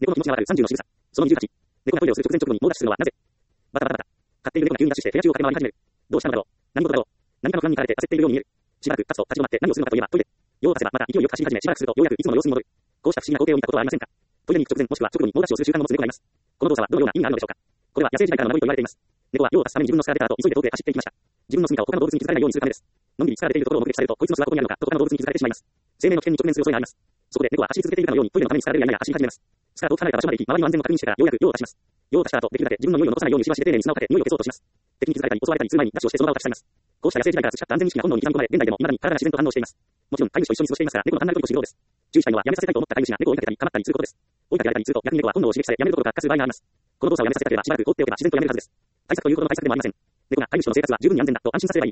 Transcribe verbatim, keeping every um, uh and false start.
猫の気持ちがわかるさんじゅうの仕草。そのにじゅうはち。猫がトイレをする直前直後に猛ダッシュするのはなぜ？バタバタバタ。飼っている猫が急にダッシュして部屋中を駆け回り始める。どうしたのだろう。何事だろう。何かの不安に駆られて焦っているように見える。しばらく経つと立ち止まって何をするのかといえばトイレ。用を足せばまた勢いよく走り始めしばらくするとようやくいつもの様子に戻る。こうした不思議な光景を見たことはありませんか？トイレに行く直前もしくは直後に猛ダッシュをする習慣を持つ猫がいます。この動作はどのような意味があるのでしょうか？これは野生時代からの学びと言われています。猫は用を足すために自分の巣から出た後急いで遠くへ走っていきました。自分の住処を他の動物に気づかれないようにするためです。のんびり疲れているところを目撃されるとこいつの巣はどこにあるのかと他の動物に気づかれてしまいます。生命の危険に直面する恐れがあります。そこで猫は走り続けているかのようにトイレのために疲れるやや走り始めます。巣から遠く離れた場所まで行き周りの安全を確認してからようやく用を足します。用を足した後できるだけ自分の匂いを残さないようにしばしで丁寧に砂をかけ匂いを消そうとします。敵に気づかれたり襲われたりする前にダッシュをしてその場を立ち去ります。こうした野生時代から培った安全意識が本能に刻み込まれ現代でも未だに体が自然と反応しています。もちろん飼い主と一緒に過ごしていますから猫の単なる恋としようです。注意したいのはやめさせたいと思った飼い主が猫を追いかけたり構ったりすることです。追いかけられたりすると逆に猫は本能を刺激されやめるどころか悪化する場合があります。この動作をやめさせたければしばらく放っておけば自然とやめるはずです。対策というほどの対策でもありません。猫が飼い主との生活は十分に安全だと安心させればいい。飼い主との信頼関係を結べるにつれてこんなことは意味がないなと気づき自然とやめるようになるはずです。猫がトイレの前に走り始めたら気にせず放っておく。猫がトイレの前に走り始めたら気にせず放っておく。